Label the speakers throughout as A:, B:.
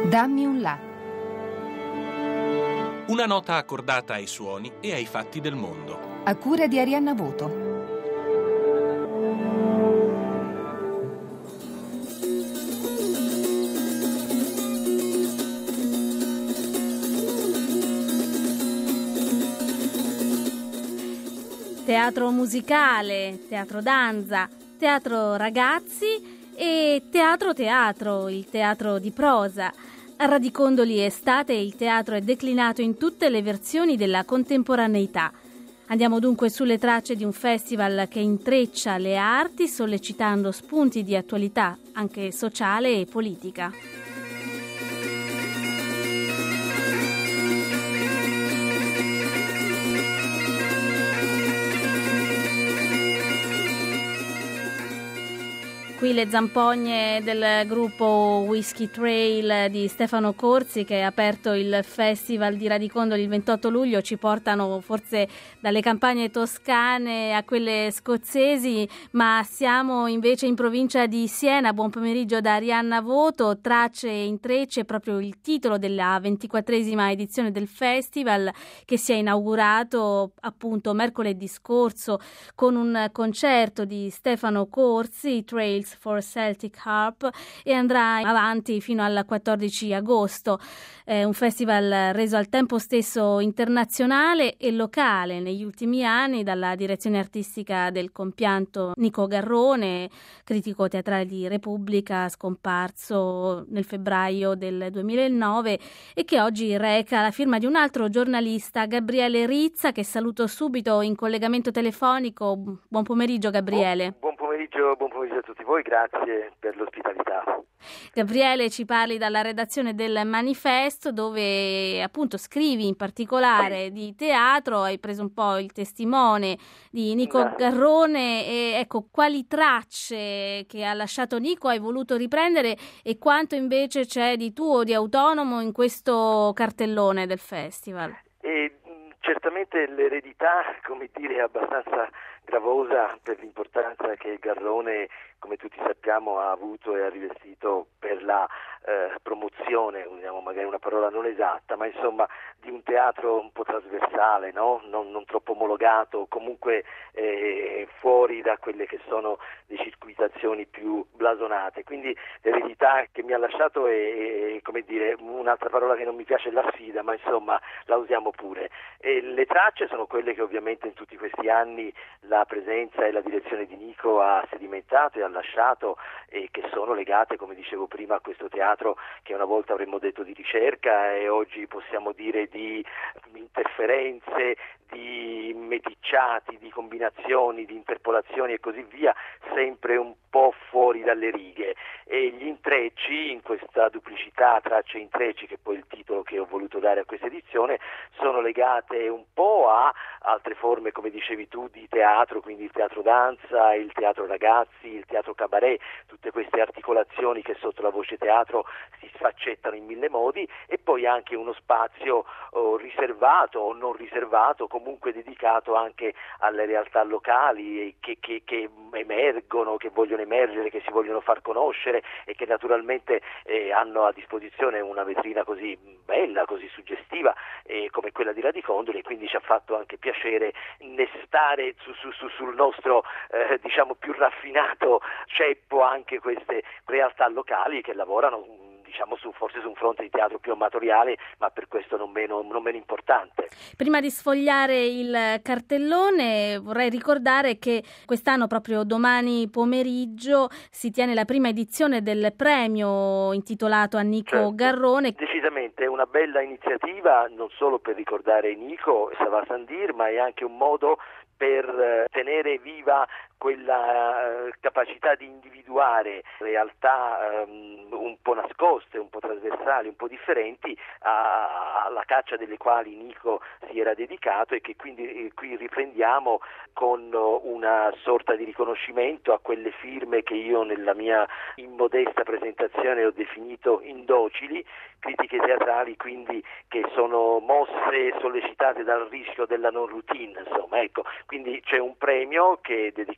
A: Dammi un La.
B: Una nota accordata ai suoni e ai fatti del mondo.
A: A cura di Arianna Voto.
C: Teatro musicale, teatro danza, teatro ragazzi e teatro, il teatro di prosa. A Radicondoli Estate il teatro è declinato in tutte le versioni della contemporaneità. Andiamo dunque sulle tracce di un festival che intreccia le arti, sollecitando spunti di attualità, anche sociale e politica. Qui le zampogne del gruppo Whisky Trail di Stefano Corsi, che ha aperto il festival di Radicondoli il 28 luglio, ci portano forse dalle campagne toscane a quelle scozzesi, ma siamo invece in provincia di Siena. Buon pomeriggio da Arianna Voto. Tracce e intrecce è proprio il titolo della 24esima edizione del festival, che si è inaugurato appunto mercoledì scorso con un concerto di Stefano Corsi, Trails for Celtic Harp, e andrà avanti fino al 14 agosto. È un festival reso al tempo stesso internazionale e locale negli ultimi anni dalla direzione artistica del compianto Nico Garrone, critico teatrale di Repubblica, scomparso nel febbraio del 2009, e che oggi reca la firma di un altro giornalista, Gabriele Rizza, che saluto subito in collegamento telefonico. Buon pomeriggio, Gabriele.
D: Buon pomeriggio a tutti voi, grazie per l'ospitalità.
C: Gabriele, ci parli dalla redazione del Manifesto, dove appunto scrivi in particolare di teatro, hai preso un po' il testimone di Nico Garrone, e ecco, quali tracce che ha lasciato Nico hai voluto riprendere e quanto invece c'è di tuo, di autonomo in questo cartellone del festival?
D: Certamente l'eredità, è abbastanza gravosa per l'importanza che Garrone, come tutti sappiamo, ha avuto e ha rivestito per la promozione, usiamo magari una parola non esatta, ma insomma di un teatro un po' trasversale, no? Non troppo omologato, comunque fuori da quelle che sono le circuitazioni più blasonate. Quindi l'eredità che mi ha lasciato è un'altra parola che non mi piace è la sfida, ma insomma la usiamo pure. E le tracce sono quelle che ovviamente in tutti questi anni la presenza e la direzione di Nico ha sedimentato e ha lasciato, e che sono legate, come dicevo prima, a questo teatro che una volta avremmo detto di ricerca e oggi possiamo dire di interferenze, di meticciati, di combinazioni, di interpolazioni e così via, sempre un po' fuori dalle righe. E gli intrecci, in questa duplicità tracce e intrecci, che è poi il titolo che ho voluto dare a questa edizione, sono legate un po' a altre forme, come dicevi tu, di teatro, quindi il teatro danza, il teatro ragazzi, il teatro cabaret, tutte queste articolazioni che sotto la voce teatro si sfaccettano in mille modi, e poi anche uno spazio riservato o non riservato, comunque dedicato anche alle realtà locali che emergono, che vogliono emergere, che si vogliono far conoscere e che naturalmente hanno a disposizione una vetrina così bella, così suggestiva come quella di Radicondoli, e quindi ci ha fatto anche piacere innestare sul nostro più raffinato ceppo anche queste realtà locali che lavorano forse su un fronte di teatro più amatoriale, ma per questo non meno importante.
C: Prima di sfogliare il cartellone vorrei ricordare che quest'anno, proprio domani pomeriggio, si tiene la prima edizione del premio intitolato a Nico Garrone.
D: Decisamente è una bella iniziativa, non solo per ricordare Nico Sava Sandir, ma è anche un modo per tenere viva quella capacità di individuare realtà un po' nascoste, un po' trasversali, un po' differenti, alla caccia delle quali Nico si era dedicato, e che quindi qui riprendiamo con una sorta di riconoscimento a quelle firme che io nella mia immodesta presentazione ho definito indocili, critiche teatrali quindi che sono mosse, sollecitate dal rischio della non routine, insomma, ecco. Quindi c'è un premio che è dedicato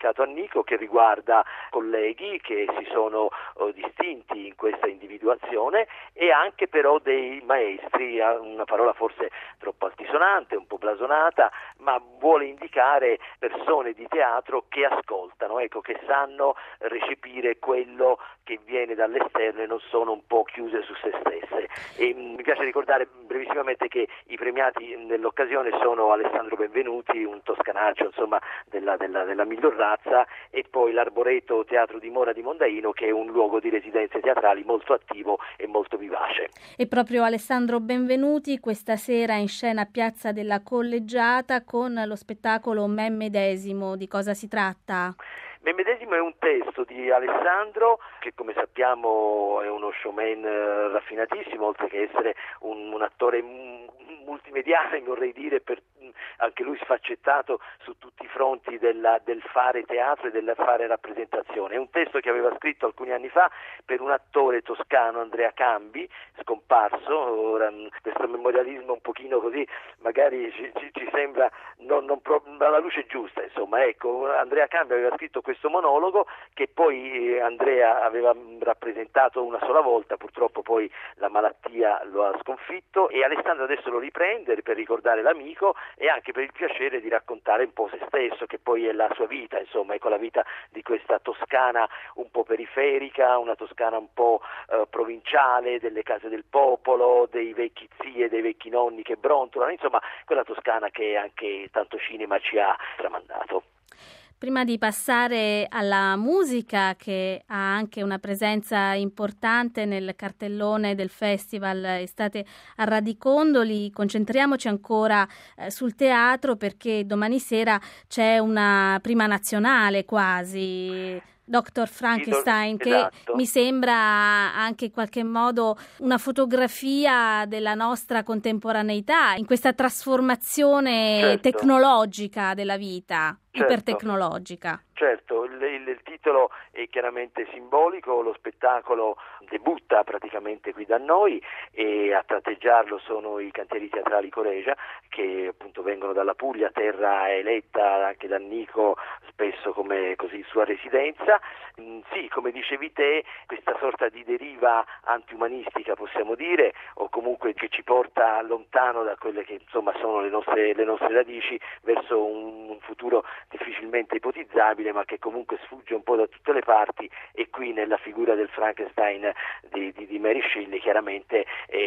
D: citato Annico, che riguarda colleghi che si sono distinti in questa individuazione, e anche però dei maestri, una parola forse troppo altisonante, un po' blasonata, ma vuole indicare persone di teatro che ascoltano, ecco, che sanno recepire quello che viene dall'esterno e non sono un po' chiuse su se stesse. E mi piace ricordare brevissimamente che i premiati nell'occasione sono Alessandro Benvenuti, un toscanaccio insomma della miglior razza, e poi l'Arboreto Teatro di Mora di Mondaino, che è un luogo di residenze teatrali molto attivo e molto vivace.
C: E proprio Alessandro Benvenuti questa sera in scena a Piazza della Collegiata con lo spettacolo Me medesimo. Di cosa si tratta?
D: Me medesimo è un testo di Alessandro che, come sappiamo, è uno showman raffinatissimo, oltre che essere un attore multimediale, vorrei dire, anche lui sfaccettato su tutti i fronti del fare teatro e del fare rappresentazione. È un testo che aveva scritto alcuni anni fa per un attore toscano, Andrea Cambi, scomparso. Ora questo memorialismo un pochino così magari ci sembra non alla luce giusta, insomma. Ecco, Andrea Cambi aveva scritto questo monologo che poi Andrea aveva rappresentato una sola volta, purtroppo poi la malattia lo ha sconfitto, e Alessandro adesso lo riprende per ricordare l'amico e anche per il piacere di raccontare un po' se stesso, che poi è la sua vita, insomma, ecco, la vita di questa Toscana un po' periferica, una Toscana un po' provinciale, delle case del popolo, dei vecchi zii e dei vecchi nonni che brontolano, insomma, quella Toscana che anche tanto cinema ci ha tramandato.
C: Prima di passare alla musica, che ha anche una presenza importante nel cartellone del Festival Estate a Radicondoli, concentriamoci ancora sul teatro, perché domani sera c'è una prima nazionale quasi, Dr. Frankenstein, che mi sembra anche in qualche modo una fotografia della nostra contemporaneità, in questa trasformazione tecnologica della vita, ipertecnologica.
D: Certo, il titolo è chiaramente simbolico, lo spettacolo debutta praticamente qui da noi e a tratteggiarlo sono i cantieri teatrali Coregia, che appunto vengono dalla Puglia, terra eletta anche da Nico spesso come così sua residenza. Sì, come dicevi te, questa sorta di deriva antiumanistica, possiamo dire, o comunque che ci porta lontano da quelle che insomma sono le nostre radici, verso un futuro difficilmente ipotizzabile, ma che comunque sfugge un po' da tutte le parti, e qui nella figura del Frankenstein di Mary Shelley chiaramente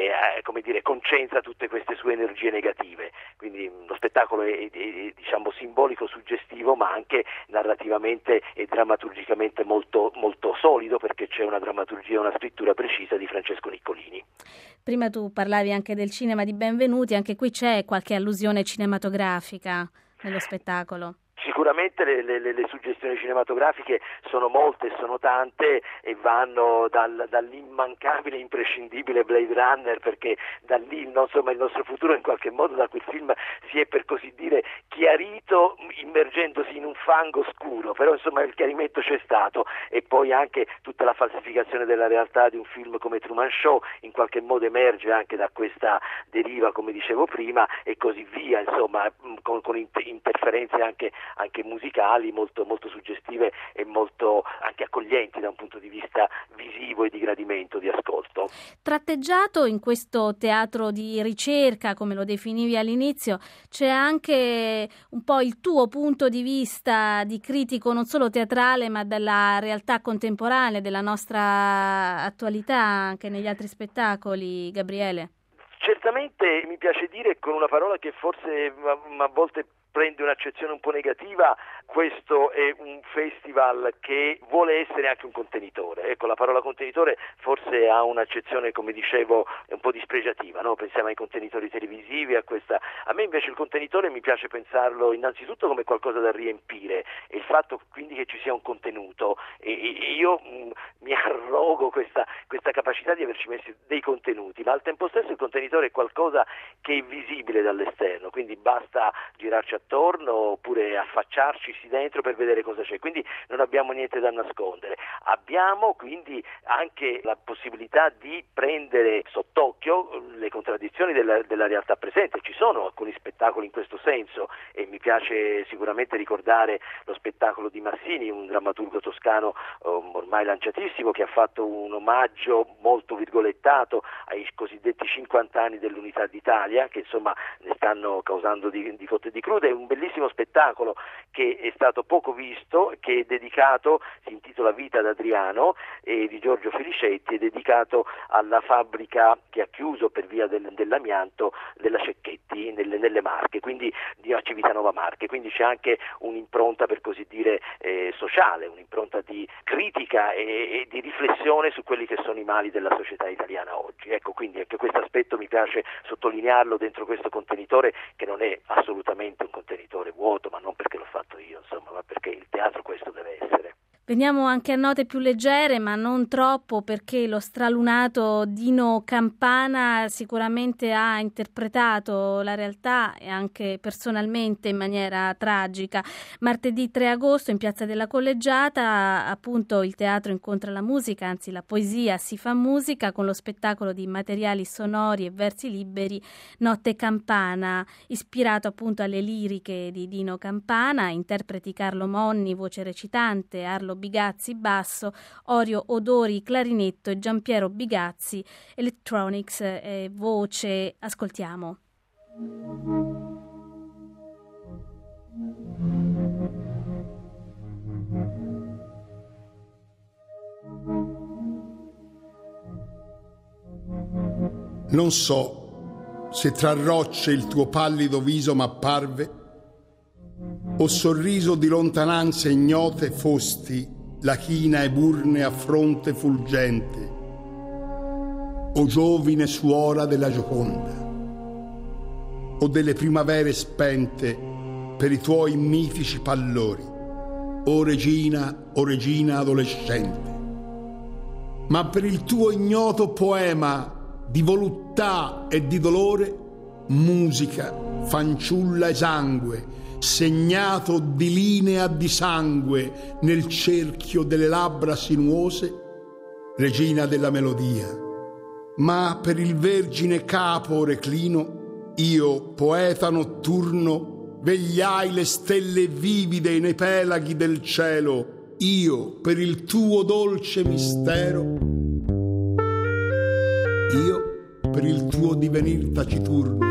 D: concentra tutte queste sue energie negative. Quindi lo spettacolo è diciamo simbolico, suggestivo, ma anche narrativamente e drammaturgicamente molto, molto solido, perché c'è una drammaturgia e una scrittura precisa di Francesco Niccolini.
C: Prima tu parlavi anche del cinema di Benvenuti, anche qui c'è qualche allusione cinematografica nello spettacolo?
D: Sicuramente le suggestioni cinematografiche sono molte, sono tante, e vanno dall'immancabile, imprescindibile Blade Runner, perché da lì il nostro futuro in qualche modo da quel film si è, per così dire, chiarito immergendosi in un fango scuro, però insomma il chiarimento c'è stato. E poi anche tutta la falsificazione della realtà di un film come Truman Show in qualche modo emerge anche da questa deriva, come dicevo prima, e così via, insomma, con interferenze anche musicali molto, molto suggestive e molto anche accoglienti da un punto di vista visivo e di gradimento, di ascolto.
C: Tratteggiato in questo teatro di ricerca, come lo definivi all'inizio, c'è anche un po' il tuo punto di vista di critico non solo teatrale ma della realtà contemporanea, della nostra attualità anche negli altri spettacoli, Gabriele.
D: Certamente mi piace dire, con una parola che forse a volte prende un'accezione un po' negativa, questo è un festival che vuole essere anche un contenitore. Ecco, la parola contenitore forse ha un'accezione, come dicevo, un po' dispregiativa, no? Pensiamo ai contenitori televisivi, a me invece il contenitore mi piace pensarlo innanzitutto come qualcosa da riempire, e il fatto quindi che ci sia un contenuto, e io mi arrogo questa capacità di averci messi dei contenuti, ma al tempo stesso il contenitore è qualcosa che è visibile dall'esterno, quindi basta girarci attorno attorno oppure affacciarci dentro per vedere cosa c'è, quindi non abbiamo niente da nascondere. Abbiamo quindi anche la possibilità di prendere sott'occhio le contraddizioni della realtà presente. Ci sono alcuni spettacoli in questo senso e mi piace sicuramente ricordare lo spettacolo di Massini, un drammaturgo toscano ormai lanciatissimo, che ha fatto un omaggio molto virgolettato ai cosiddetti 50 anni dell'Unità d'Italia, che insomma ne stanno causando di cotte e di crude. È un bellissimo spettacolo che è stato poco visto, che è dedicato, si intitola Vita d'Adriano, di Giorgio Felicetti, è dedicato alla fabbrica che ha chiuso per via dell'amianto della Cecchetti nelle Marche, quindi di Civitanova Marche, quindi c'è anche un'impronta, per così dire, sociale, un'impronta di critica e di riflessione su quelli che sono i mali della società italiana oggi. Ecco, quindi anche questo aspetto mi piace sottolinearlo dentro questo contenitore, che non è assolutamente un contenitore vuoto, ma non perché l'ho fatto io, insomma, ma perché il teatro questo deve essere.
C: Veniamo anche a note più leggere, ma non troppo, perché lo stralunato Dino Campana sicuramente ha interpretato la realtà e anche personalmente in maniera tragica. Martedì 3 agosto in Piazza della Collegiata, appunto, il teatro incontra la musica, anzi la poesia si fa musica, con lo spettacolo di materiali sonori e versi liberi Notte Campana, ispirato appunto alle liriche di Dino Campana, interpreti Carlo Monni, voce recitante, Arlo Bigazzi basso, Orio Odori clarinetto e Giampiero Bigazzi electronics e voce. Ascoltiamo.
E: Non so se tra rocce il tuo pallido viso m'apparve, o sorriso di lontananze ignote fosti la china eburne a fronte fulgente, o giovine suora della Gioconda, o delle primavere spente per i tuoi mitici pallori, o regina adolescente. Ma per il tuo ignoto poema di voluttà e di dolore, musica, fanciulla esangue, segnato di linea di sangue nel cerchio delle labbra sinuose, regina della melodia. Ma per il vergine capo reclino, io, poeta notturno, vegliai le stelle vivide nei pelaghi del cielo, io, per il tuo dolce mistero, io, per il tuo divenir taciturno.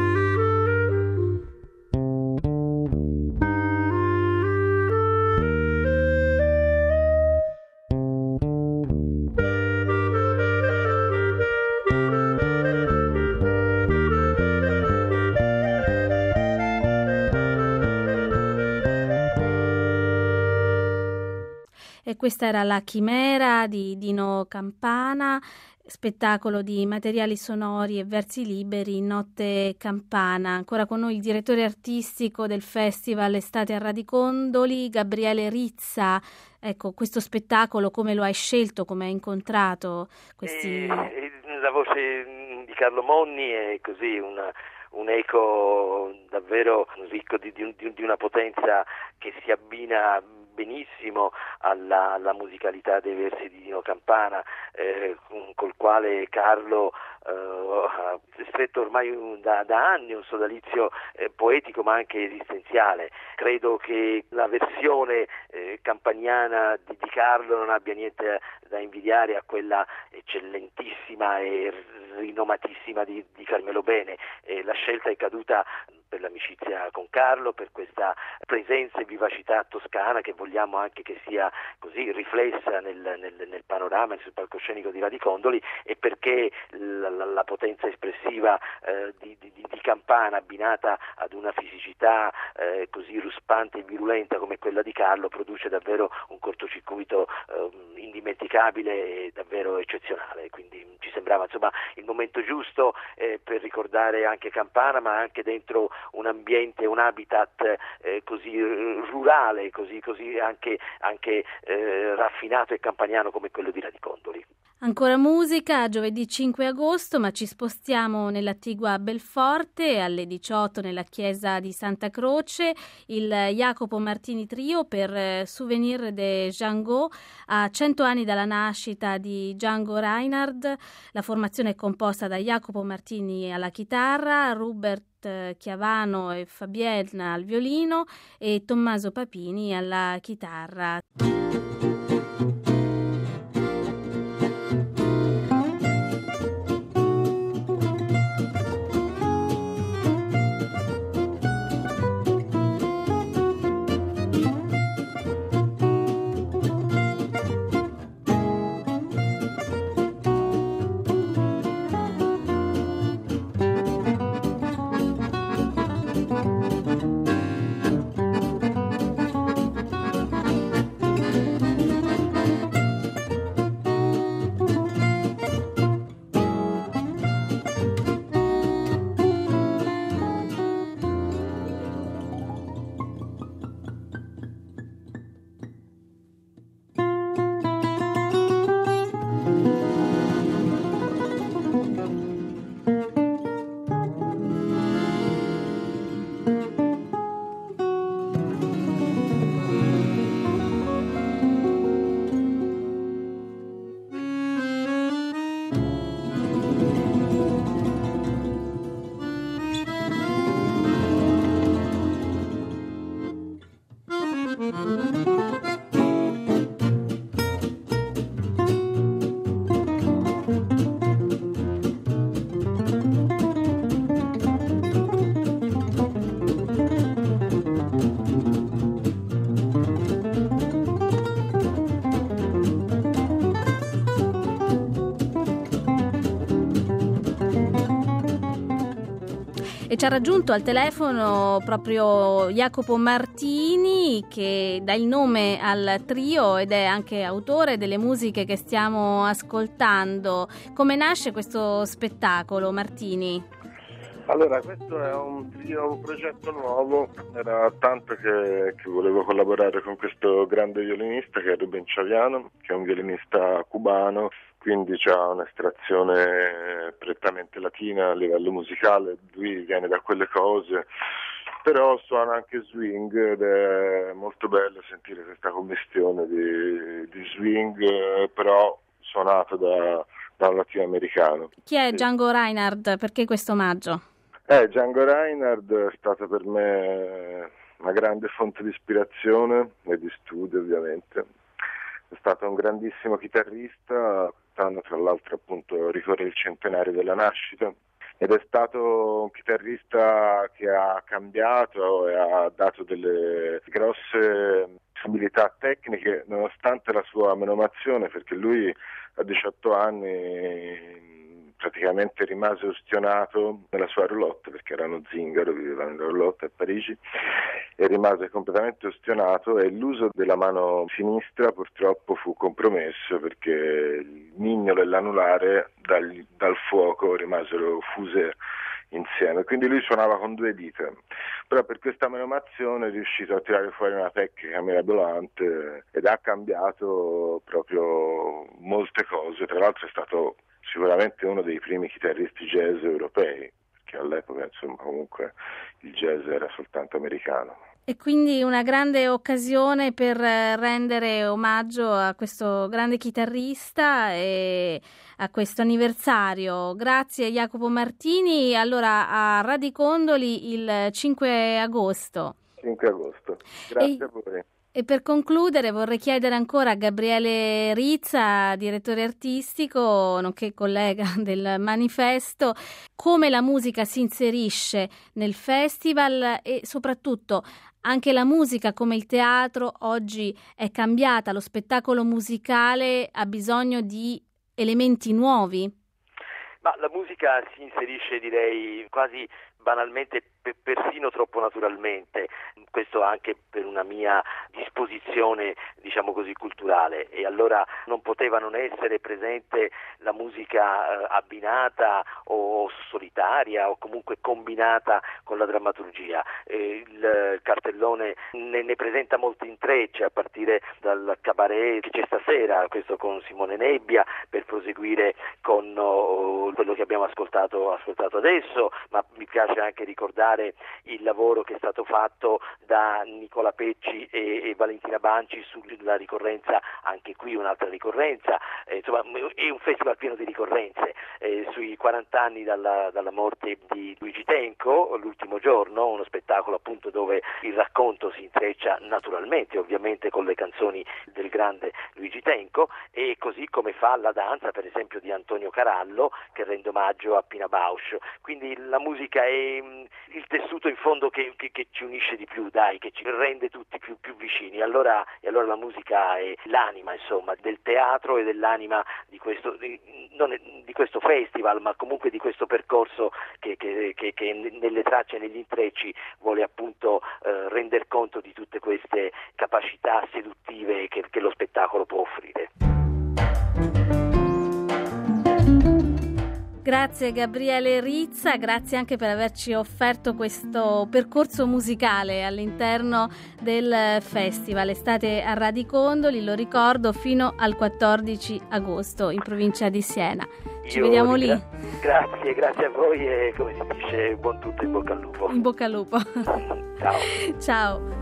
C: E questa era La Chimera di Dino Campana, spettacolo di materiali sonori e versi liberi, Notte Campana. Ancora con noi il direttore artistico del Festival Estate a Radicondoli, Gabriele Rizza. Ecco, questo spettacolo come lo hai scelto, come hai incontrato questi...
D: La voce di Carlo Monni è così un eco davvero ricco di una potenza che si abbina benissimo alla musicalità dei versi di Dino Campana, col quale Carlo ha stretto ormai da anni un sodalizio poetico ma anche esistenziale. Credo che la versione campaniana di Carlo non abbia niente da invidiare a quella eccellentissima e rinomatissima di Carmelo Bene. La scelta è caduta per l'amicizia con Carlo, per questa presenza e vivacità toscana che vogliamo anche che sia così riflessa nel panorama, sul palcoscenico di Radicondoli, e perché la potenza espressiva di Campana abbinata ad una fisicità così ruspante e virulenta come quella di Carlo produce davvero un cortocircuito indimenticabile e davvero eccezionale. Quindi ci sembrava insomma il momento giusto per ricordare anche Campana, ma anche dentro un ambiente, un habitat così rurale, così anche raffinato e campaniano come quello di Radicondoli.
C: Ancora musica, giovedì 5 agosto, ma ci spostiamo nell'attigua Belforte, alle 18 nella chiesa di Santa Croce, il Jacopo Martini Trio per Souvenir de Django, a 100 anni dalla nascita di Django Reinhardt. La formazione è composta da Jacopo Martini alla chitarra, Rupert Chiavano e Fabienne al violino e Tommaso Papini alla chitarra. E ci ha raggiunto al telefono proprio Jacopo Martini, che dà il nome al trio ed è anche autore delle musiche che stiamo ascoltando. Come nasce questo spettacolo, Martini?
F: Allora, questo è un progetto nuovo, era tanto che volevo collaborare con questo grande violinista che è Rubén Chaviano, che è un violinista cubano, quindi c'ha un'estrazione prettamente latina a livello musicale, lui viene da quelle cose, però suona anche swing ed è molto bello sentire questa commistione di swing, però suonato da un latinoamericano.
C: Chi è Django Reinhardt? Perché questo omaggio?
F: Django Reinhardt è stata per me una grande fonte di ispirazione e di studio, ovviamente. È stato un grandissimo chitarrista, quest'anno tra l'altro appunto ricorre il centenario della nascita, ed è stato un chitarrista che ha cambiato e ha dato delle grosse abilità tecniche nonostante la sua menomazione, perché lui a 18 anni praticamente rimase ustionato nella sua roulotte, perché era uno zingaro, viveva nella roulotte a Parigi, e rimase completamente ustionato e l'uso della mano sinistra purtroppo fu compromesso perché il mignolo e l'anulare dal fuoco rimasero fuse insieme, quindi lui suonava con 2 dita, però per questa menomazione è riuscito a tirare fuori una tecnica mirabolante ed ha cambiato proprio molte cose. Tra l'altro è stato sicuramente uno dei primi chitarristi jazz europei, perché all'epoca insomma comunque il jazz era soltanto americano.
C: E quindi una grande occasione per rendere omaggio a questo grande chitarrista e a questo anniversario. Grazie Jacopo Martini. Allora a Radicondoli il 5 agosto.
F: 5 agosto. Grazie a voi.
C: E per concludere vorrei chiedere ancora a Gabriele Rizza, direttore artistico, nonché collega del Manifesto, come la musica si inserisce nel festival e soprattutto anche la musica come il teatro oggi è cambiata, lo spettacolo musicale ha bisogno di elementi nuovi?
D: Ma la musica si inserisce, direi, quasi banalmente persino troppo naturalmente, questo anche per una mia disposizione, diciamo così, culturale, e allora non poteva non essere presente la musica abbinata o solitaria o comunque combinata con la drammaturgia. Il cartellone ne presenta molti intrecci, a partire dal cabaret che c'è stasera, questo con Simone Nebbia, per proseguire con quello che abbiamo ascoltato adesso, ma mi piace anche ricordare il lavoro che è stato fatto da Nicola Pecci e Valentina Banci sulla ricorrenza, anche qui un'altra ricorrenza, insomma è un festival pieno di ricorrenze, sui 40 anni dalla morte di Luigi Tenco, l'ultimo giorno, uno spettacolo appunto dove il racconto si intreccia naturalmente, ovviamente, con le canzoni del grande Luigi Tenco, e così come fa la danza, per esempio, di Antonio Carallo, che rende omaggio a Pina Bausch. Quindi la musica è il tessuto in fondo che ci unisce di più, che ci rende tutti più vicini. Allora la musica è l'anima, insomma, del teatro e dell'anima di questo festival, ma comunque di questo percorso che nelle tracce e negli intrecci vuole appunto render conto di tutte queste capacità seduttive che lo spettacolo può offrire.
C: Grazie Gabriele Rizza, grazie anche per averci offerto questo percorso musicale all'interno del festival. State a Radicondoli, lo ricordo, fino al 14 agosto in provincia di Siena. Ci vediamo lì.
D: Grazie a voi e, come si dice, buon tutto, in bocca al lupo.
C: In bocca al lupo.
D: Ciao.
C: Ciao.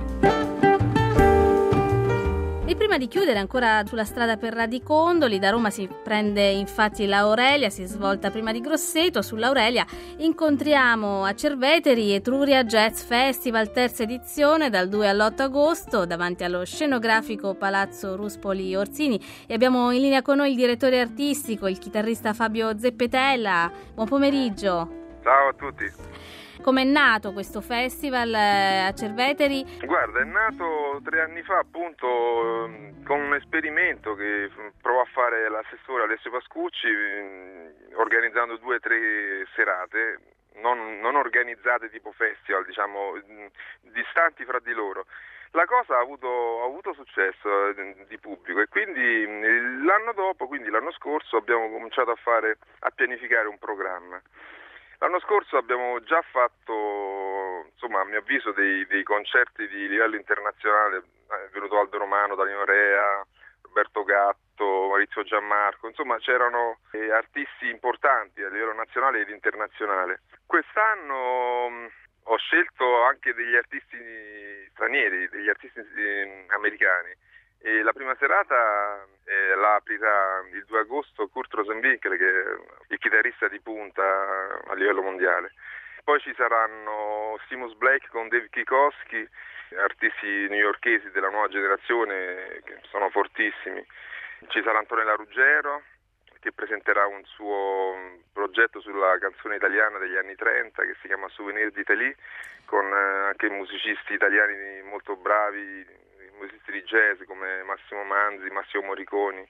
C: E prima di chiudere, ancora sulla strada per Radicondoli, da Roma si prende infatti l'Aurelia, si svolta prima di Grosseto. Sull'Aurelia incontriamo a Cerveteri Etruria Jazz Festival, terza edizione, dal 2 all'8 agosto, davanti allo scenografico Palazzo Ruspoli Orsini. E abbiamo in linea con noi il direttore artistico, il chitarrista Fabio Zeppetella. Buon pomeriggio.
G: Ciao a tutti.
C: Com'è nato questo festival a Cerveteri?
G: Guarda, è nato 3 anni fa appunto con un esperimento che provò a fare l'assessore Alessio Pascucci, organizzando 2 o 3 serate, non organizzate tipo festival, diciamo, distanti fra di loro. La cosa ha avuto successo di pubblico, e quindi l'anno dopo, quindi l'anno scorso, abbiamo cominciato a pianificare un programma. L'anno scorso abbiamo già fatto, insomma, a mio avviso, dei concerti di livello internazionale. È venuto Aldo Romano, Danilo Rea, Roberto Gatto, Maurizio Gianmarco, insomma c'erano artisti importanti a livello nazionale ed internazionale. Quest'anno ho scelto anche degli artisti stranieri, degli artisti americani. E la prima serata la aprirà il 2 agosto Kurt Rosenwinkel, che è il chitarrista di punta a livello mondiale. Poi ci saranno Seamus Blake con Dave Kikowski, artisti newyorkesi della nuova generazione che sono fortissimi. Ci sarà Antonella Ruggero, che presenterà un suo progetto sulla canzone italiana degli anni 30 che si chiama Souvenir d'Italie, con anche musicisti italiani molto bravi, musicisti di jazz come Massimo Manzi, Massimo Morriconi.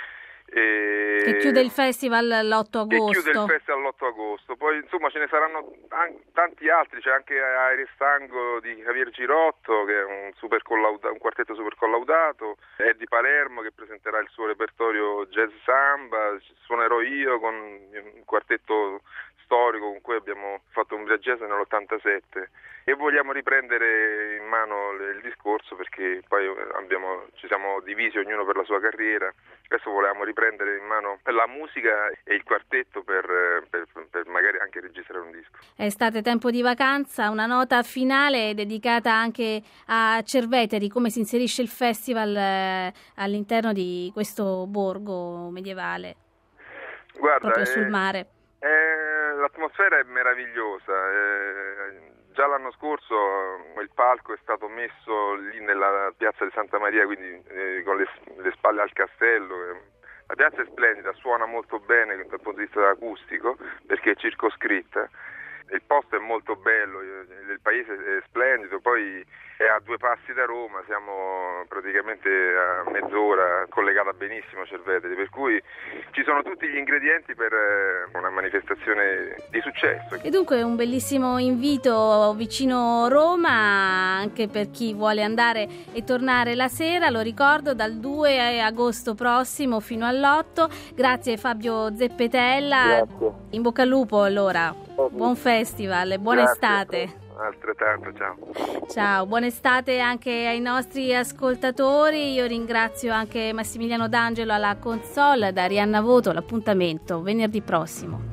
C: Che chiude il festival l'8
G: agosto. Poi insomma ce ne saranno tanti altri, c'è anche Aires Tango di Javier Girotto, che è un quartetto super collaudato, Eddie Palermo che presenterà il suo repertorio jazz samba, suonerò io con un quartetto storico con cui abbiamo fatto un jazz nell'87, e vogliamo riprendere in mano il discorso, perché poi ci siamo divisi ognuno per la sua carriera. Adesso volevamo riprendere in mano la musica e il quartetto per magari anche registrare un disco.
C: È estate, tempo di vacanza, una nota finale dedicata anche a Cerveteri, come si inserisce il festival all'interno di questo borgo medievale.
G: Guarda,
C: proprio sul mare.
G: L'atmosfera è meravigliosa. Già l'anno scorso il palco è stato messo lì nella piazza di Santa Maria, quindi con le spalle al castello. La piazza è splendida, suona molto bene dal punto di vista acustico perché è circoscritta, il posto è molto bello, il paese è splendido, poi è a 2 passi da Roma, siamo praticamente a mezz'ora, collegata benissimo a Cerveteri, per cui ci sono tutti gli ingredienti per una manifestazione di successo.
C: E dunque un bellissimo invito vicino Roma anche per chi vuole andare e tornare la sera, lo ricordo, dal 2 agosto prossimo fino all'8. Grazie Fabio Zeppetella.
G: Grazie.
C: In bocca al lupo allora. Buon festival e buona estate.
G: Altrettanto, ciao.
C: Ciao, buona estate anche ai nostri ascoltatori. Io ringrazio anche Massimiliano D'Angelo alla console, da Arianna Voto. L'appuntamento venerdì prossimo.